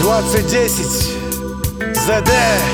2010 ЗД.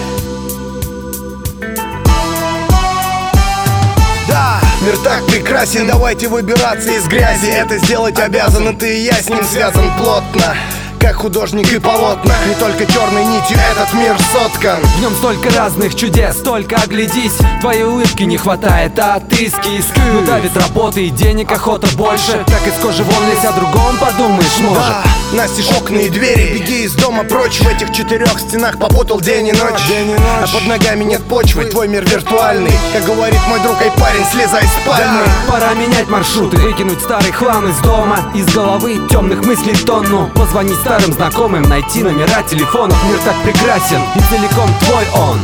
Да, мир так прекрасен, давайте выбираться из грязи. Это сделать обязан, и ты и я с ним связан плотно, как художник и полотна. Не только черной нитью этот мир соткан. В нем столько разных чудес, только оглядись. Твоей улыбки не хватает, а отыски. Ну давит работы и денег охота больше. Так из кожи вон лезь, о другом подумаешь, может. Да, настежь окна и двери, беги из дома прочь. В этих четырех стенах попутал день и ночь. А под ногами нет почвы, твой мир виртуальный. Как говорит мой друг, ай парень, слезай с пальмы. Да, пора менять маршруты, выкинуть старый хлам из дома. Из головы темных мыслей тонну. Позвонить старым знакомым, найти номера телефонов. Мир так прекрасен и целиком твой он.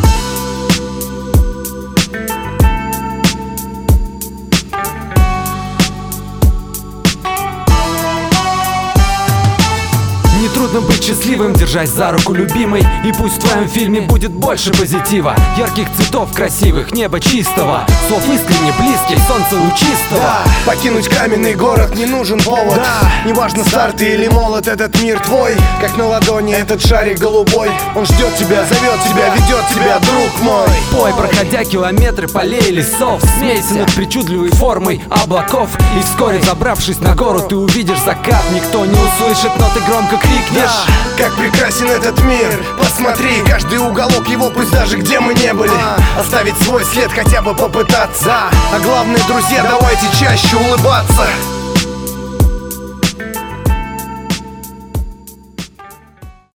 Нетрудно быть счастливым, держась за руку любимой. И пусть в твоем фильме будет больше позитива, ярких цветов красивых, неба чистого, слов искренне близких, солнца лучистого. Да, покинуть каменный город не нужен повод. Да, неважно стар ты или молод, этот мир твой. Как на ладони этот шарик голубой. Он ждет тебя, зовет тебя, ведет тебя, друг мой. Пой, проходя километры полей и лесов, смейся над причудливой формой облаков. И вскоре, забравшись на гору, ты увидишь закат. Никто не услышит, но ты громко крикнешь. Да, как прекрасен этот мир. Посмотри, каждый уголок его, пусть даже где мы не были. Оставить свой след, хотя бы попытаться. А главное, друзья, давайте чаще улыбаться.